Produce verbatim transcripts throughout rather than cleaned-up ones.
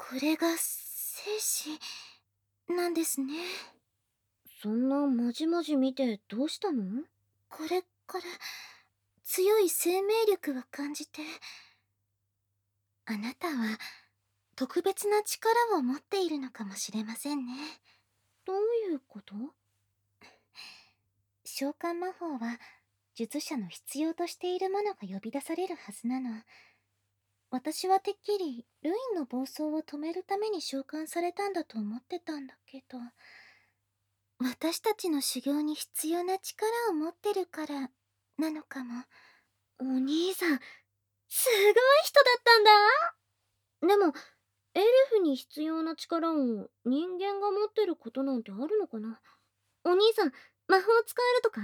これが精子なんですね。 そんなまじまじ見てどうしたの？ これから強い生命力を感じて。あなたは特別な力を持っているのかもしれませんね。 どういうこと？ 召喚魔法は術者の必要としているものが呼び出されるはずなの。私はてっきりルインの暴走を止めるために召喚されたんだと思ってたんだけど、私たちの修行に必要な力を持ってるからなのかも。 お兄さん、すごい人だったんだ。でもエルフに必要な力を人間が持ってることなんてあるのかな？お兄さん、魔法使えるとか？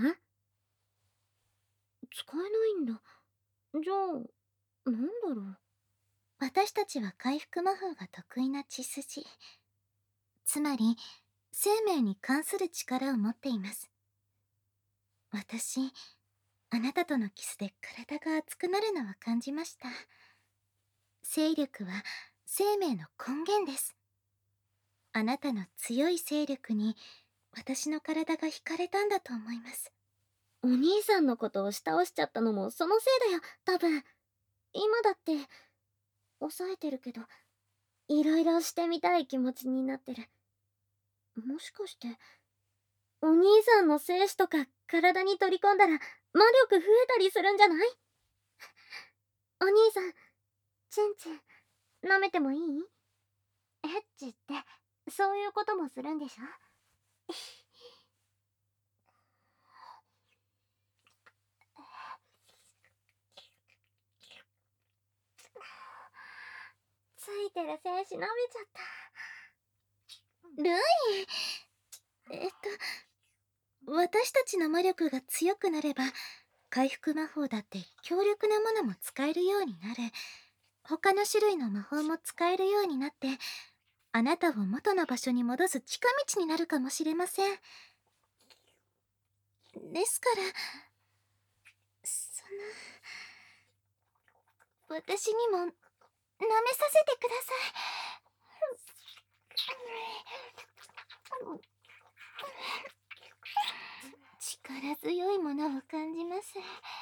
使えないんだ。じゃあなんだろう。 私たちは回復魔法が得意な血筋。つまり生命に関する力を持っています。私、あなたとのキスで体が熱くなるのは感じました。勢力は生命の根源です。あなたの強い勢力に私の体が惹かれたんだと思います。 お兄さんのことを押し倒しちゃったのもそのせいだよ、多分。今だって抑えてるけど、いろいろしてみたい気持ちになってる。もしかしてお兄さんの精子とか体に取り込んだら魔力増えたりするんじゃない？お兄さん、チンチン舐めてもいい？エッチってそういうこともするんでしょ？ついてる精子舐めちゃった。 ルイえっと私たちの魔力が強くなれば回復魔法だって強力なものも使えるようになる。他の種類の魔法も使えるようになって、あなたを元の場所に戻す近道になるかもしれません。ですからその私にも舐めさせてください。力強いものを感じます。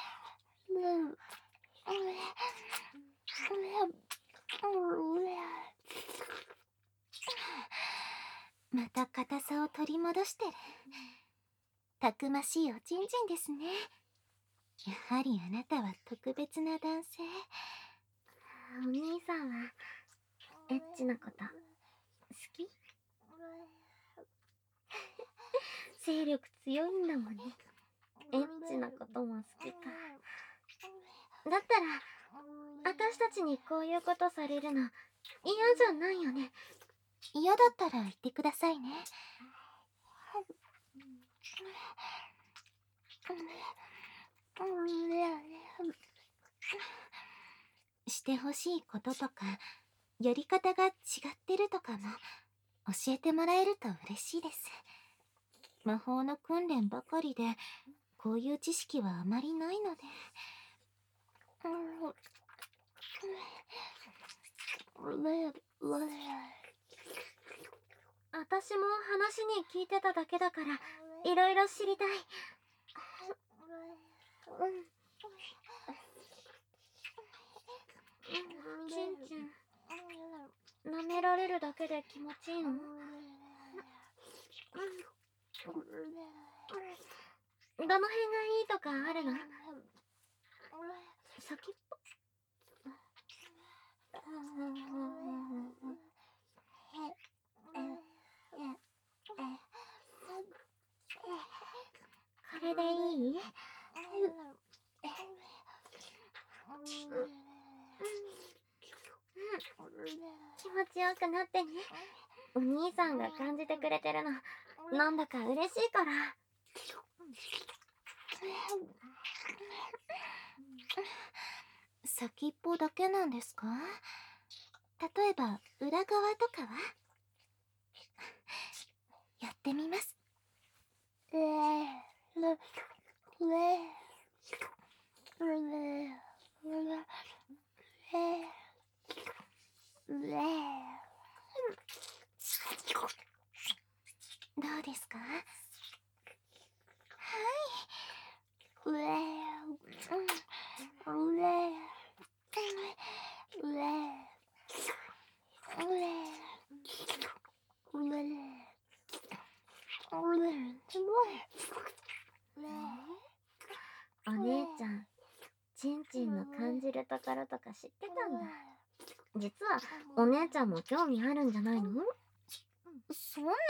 また硬さを取り戻してる。たくましいおちんちんですね。やはりあなたは特別な男性。 お兄さんはエッチなこと好き？勢力強いんだもんね。エッチなことも好きか。だったら私たちにこういうことされるの嫌じゃないよね。 嫌だったら言ってくださいね。してほしいこととかやり方が違ってるとかも教えてもらえると嬉しいです。魔法の訓練ばかりでこういう知識はあまりないので。 私も話に聞いてただけだからいろいろ知りたい。チンチン舐められるだけで気持ちいいの？どの辺がいいとかあるの？先っぽ？これでいい？気持ちよくなってね。お兄さんが感じてくれてるのなんだか嬉しいから。 先っぽだけなんですか？例えば裏側とかは？やってみます。 からとか知ってたんだ。実はお姉ちゃんも興味あるんじゃないの？ そんなこと、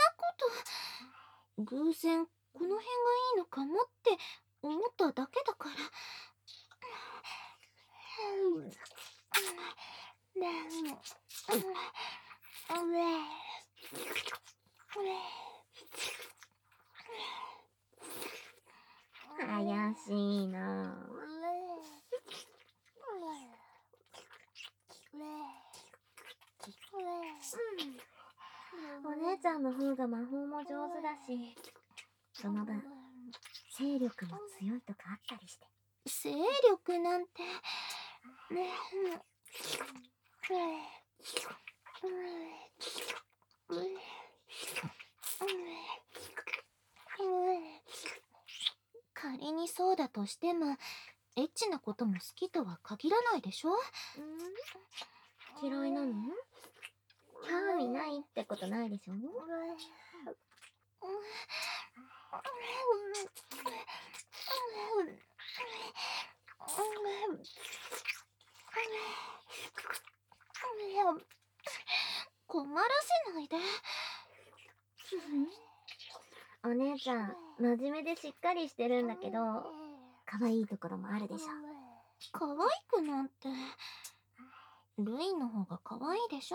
偶然この辺がいいのかもって思っただけだから。 怪しいな。お姉ちゃんの方が魔法も上手だし、その分勢力も強いとかあったりして。 勢力なんて。仮にそうだとしても、エッチなことも好きとは限らないでしょ？ん？ 嫌いなの？興味ないってことないでしょ？ 困らせないで。 お姉ちゃん、真面目でしっかりしてるんだけど、可愛いところもあるでしょ。 可愛くなんて、ルイの方が可愛いでしょ。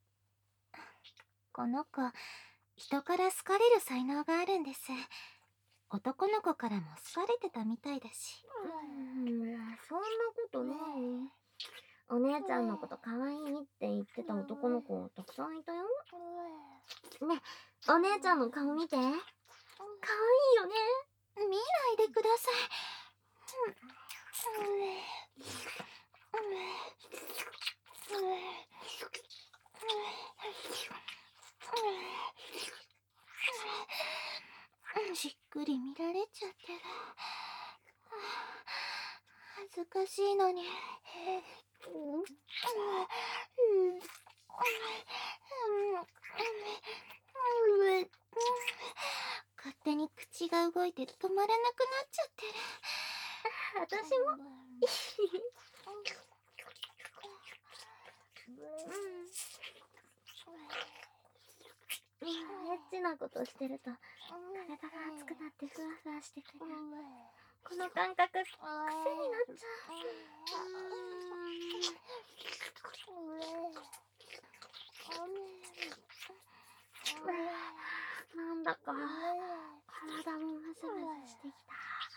この子、人から好かれる才能があるんです。男の子からも好かれてたみたいだし。 うーん、そんなことない。お姉ちゃんのこと可愛いって言ってた男の子たくさんいたよ。ね、お姉ちゃんの顔見て。可愛いよね。 見ないでください。じっくり見られちゃってる。恥ずかしいのに。勝手に口が動いて止まらなくなっちゃってる。 私も。エッチなことしてると体が熱くなってふわふわしてくる。この感覚癖になっちゃう。なんだか体もムズムズしてきた。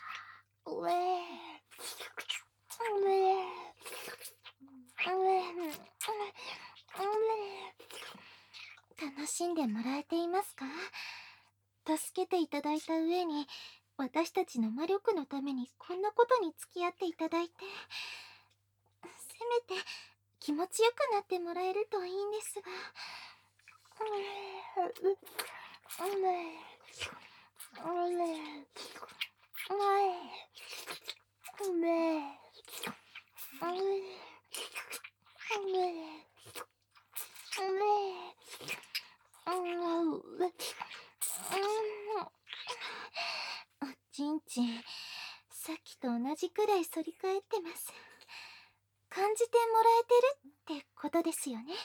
楽しんでもらえていますか？助けていただいた上に、私たちの魔力のためにこんなことに付き合っていただいて、せめて気持ちよくなってもらえるといいんですが。おちんちん、さっきと同じくらい反り返ってます。感じてもらえてるってことですよね。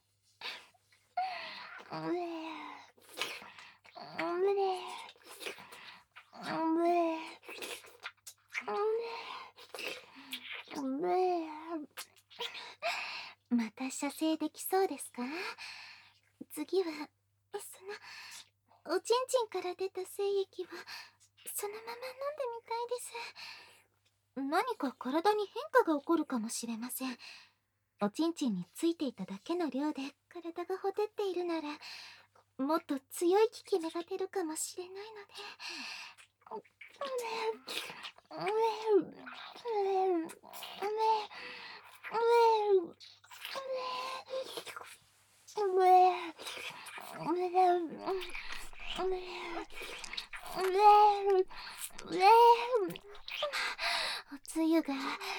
また射精できそうですか？次は、その、おちんちんから出た精液をそのまま飲んでみたいです。何か体に変化が起こるかもしれません。おちんちんについていただけの量で体がほてっているなら、もっと強い効き目が出るかもしれないので。おつゆが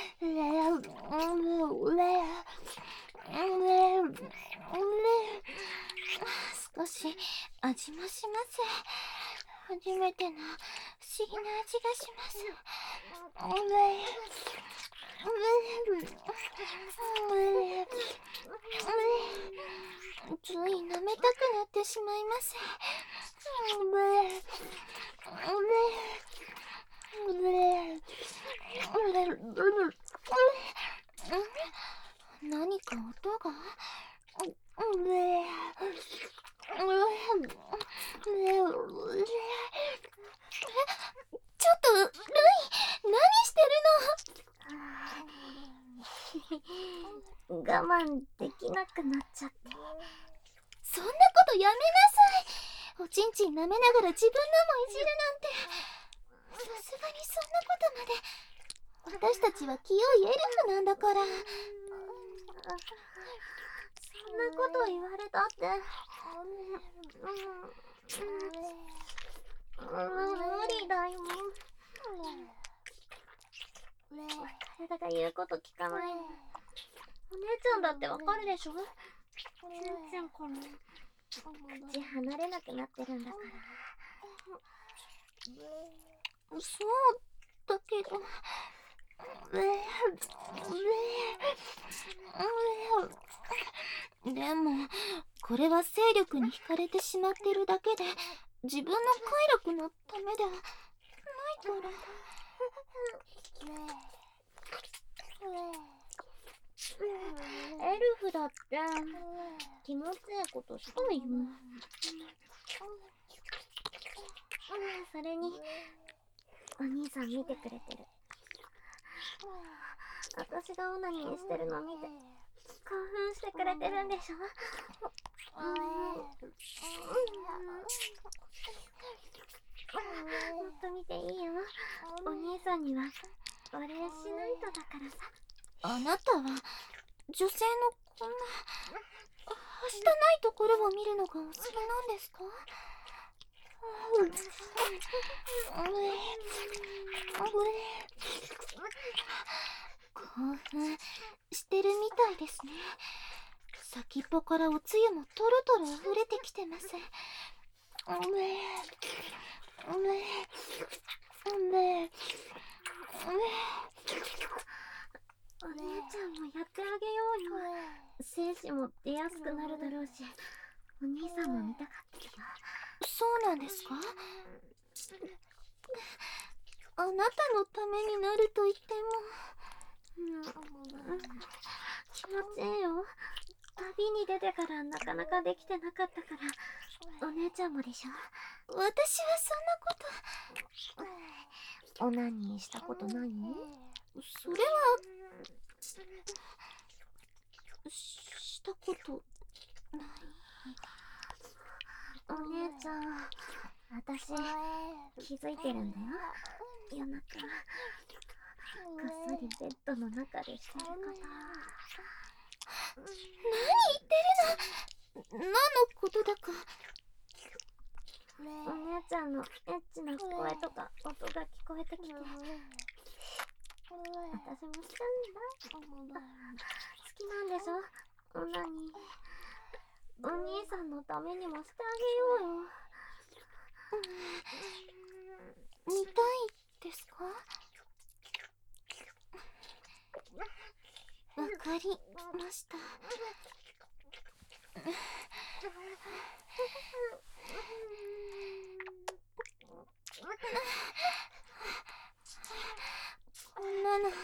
少し味もします。初めての不思議な味がします。 つい舐めたくなってしまいます。何か音が。ちょっとルイ、何してるの？我慢できなくなっちゃって。 そんなことやめなさい。おちんちん舐めながら自分のもいじるなんて。さすがにそんなことまで。私たちは清いエルフなんだから。 そんなこと言われたって。無理だよ。体が言うこと聞かない。お姉ちゃんだってわかるでしょ？全然この口離れなくなってるんだから。 そうだけど。でもこれは勢力に惹かれてしまってるだけで、自分の快楽のためではないから。 エルフだって気持ちいいことしたいよ。それにお兄さん見てくれてる。私がオナニーしてるの見て興奮してくれてるんでしょ。もっと見ていいよ。お兄さんにはお礼しないとだからさ。 あなたは女性のこんなはしたないところを見るのがお好きなんですか？興奮してるみたいですね。先っぽからおつゆもトロトロ溢れてきてます。 お姉ちゃんもやってあげようよ。精子も出やすくなるだろうし、お兄さんも見たかったよ。 そうなんですか？あなたのためになると言っても、 うん、気持ちいいよ。旅に出てからなかなかできてなかったから、お姉ちゃんもでしょ。 私はそんなこと。オナニーしたことない？ それはしたことない。 お姉ちゃん、私気づいてるんだよ。夜中こっそりベッドの中でしてること。 何言ってるの？何のことだか。 お姉ちゃんのエッチな声とか音が聞こえてきて、私もしたんだ。好きなんでしょ、オナニー。お兄さんのためにもしてあげようよ。 見たいですか？わかりました。こんなの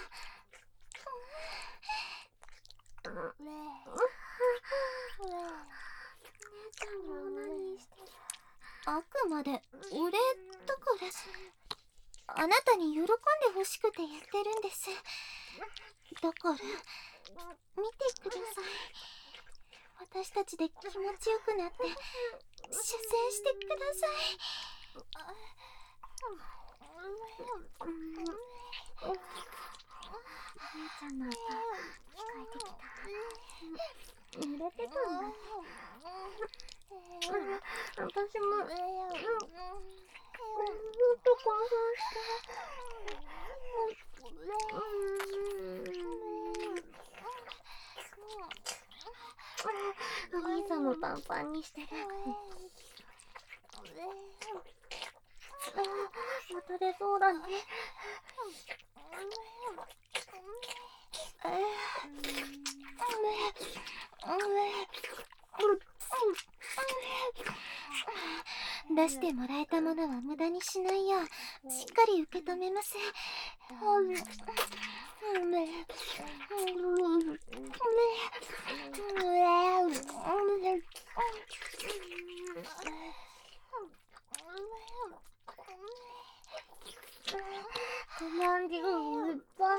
あくまでお礼だから、あなたに喜んでほしくてやってるんです。だから見てください。私たちで気持ちよくなって射精してください。 お姉ちゃんの音聞こえてきた。濡れてたんだね。私ももっと興奮して。お兄さんもパンパンにしてる。また出そうだね。 出してもらえたものは無駄にしないようしっかり受け止めます。 コマンディンいっぱい。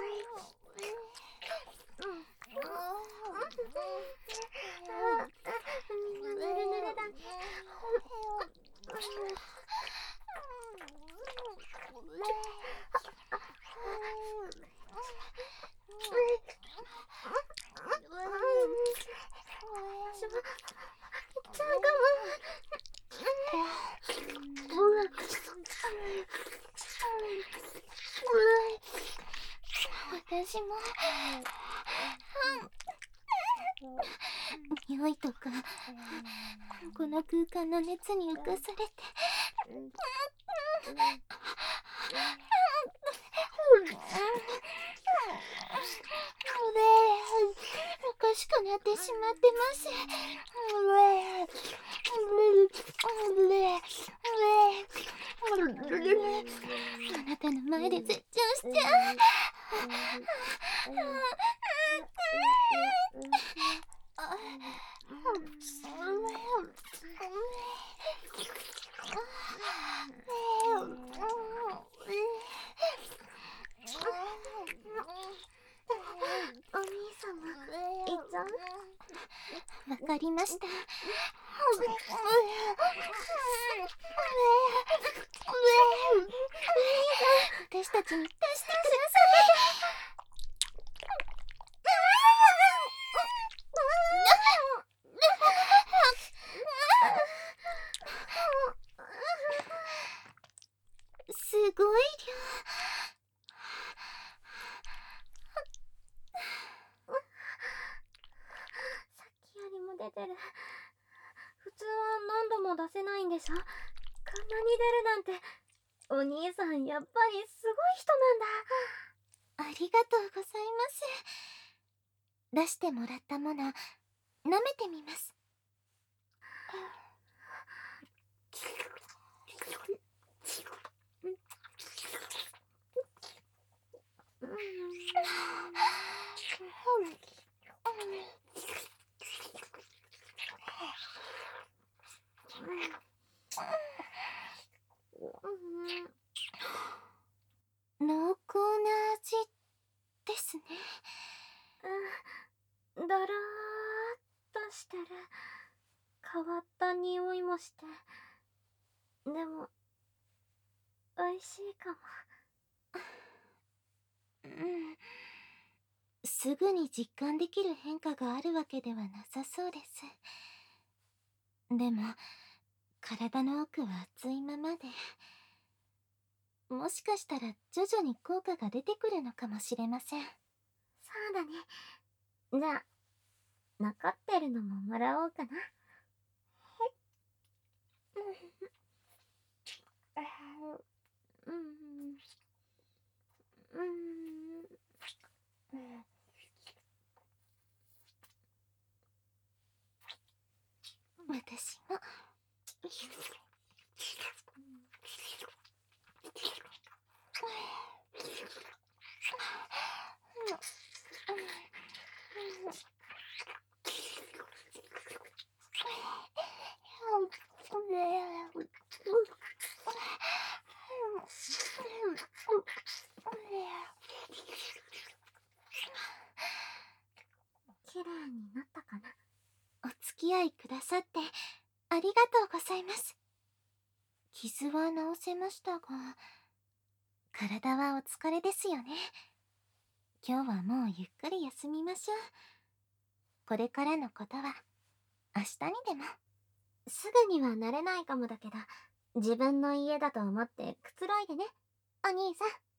ぬるぬるだ。私も行っちゃうかも。 私も匂いとかこの空間の熱に浮かされておかしくなってしまってます。あなたの前で絶頂しちゃう。 お兄様、いっちゃう？ わかりました。私たちに出してください。すごい量。 さっきよりも出てる。普通は何度も出せないんでしょ？こんなに出るなんて。お兄さんやっぱりすごい人なんだ。 ありがとうございます。出してもらったもの舐めてみます。濃厚な味ですね。 うん、だらーっとしてる。変わった匂いもして。でも美味しいかも。 うん、すぐに実感できる変化があるわけではなさそうです。でも体の奥は熱いままで、もしかしたら徐々に効果が出てくるのかもしれません。 そうだね。じゃあ残ってるのももらおうかな。うんうんうん。 私も。 綺麗になったかな。 お付き合いくださってありがとうございます。傷は治せましたが、体はお疲れですよね。今日はもうゆっくり休みましょう。これからのことは明日にでも。 すぐにはなれないかもだけど、自分の家だと思ってくつろいでね、お兄さん。